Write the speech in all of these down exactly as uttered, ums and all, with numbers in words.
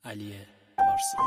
علی پارسی.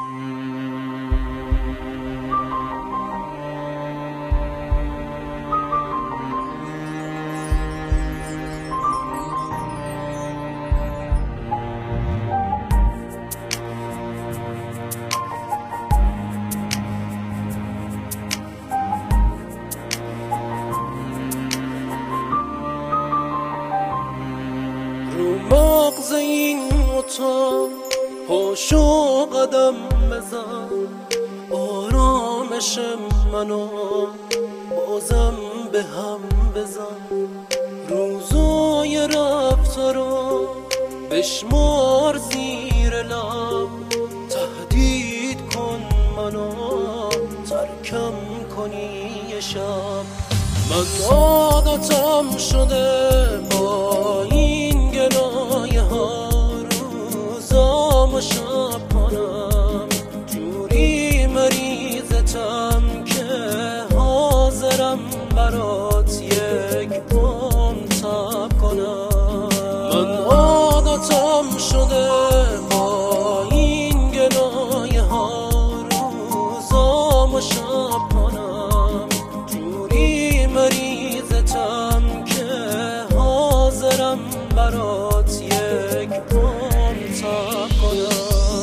مغز این اتاق پاشو قدم بزن، آرامش منو بازم به هم بزن. روزای رفته رو بشمار زیر لب، تهدید کن منو ترکم کنی یه شب. من عادتم شده با این گلایه ها روزام و شب کنم، جوری مریضتم که حاضرم برات یک عمر تب کنم. من عادتم شده با این گلایه ها روزام و شب کنم، جوری مریضتم که حاضرم برات یک عمر تب کنم.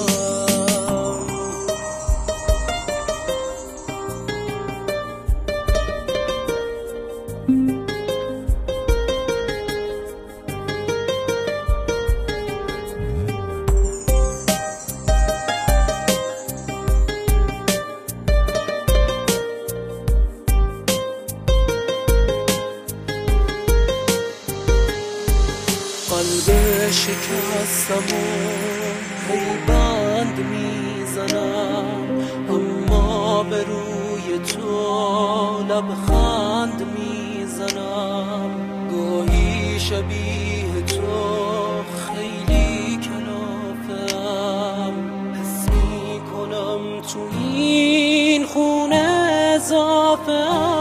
قلب شکستم و هی بند میزنم، اما به روی تو لبخند میزنم. گاهی شبیه تو خیلی کلافم، حس میکنم تو این خونه اضافه.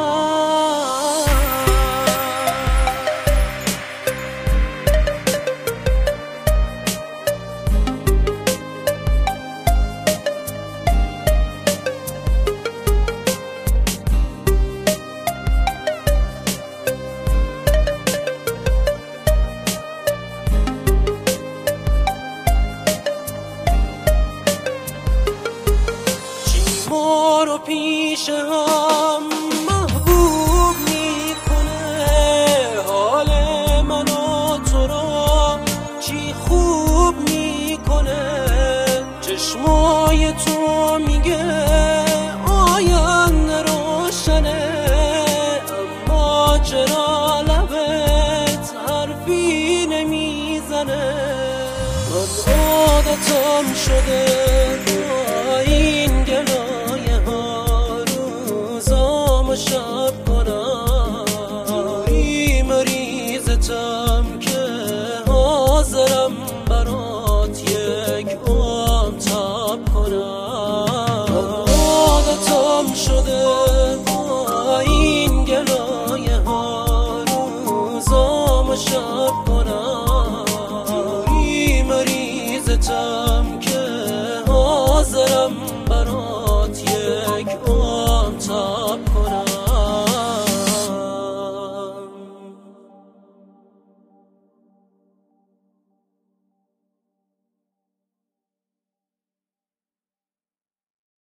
ما رو پیش هم محبوب میکنه، حال من و تو رو چی خوب میکنه. چشمای تو میگه آینده روشنه، اما چرا لبت حرفی نمیزنه. من عادتم شده با این گلایه ها روزام و شب کنم، جوری مریضتم که حاضرم برات یک عمر تب کنم. من عادتم شده با این گلایه ها روزام و شب کنم، جوری مریضتم که حاضرم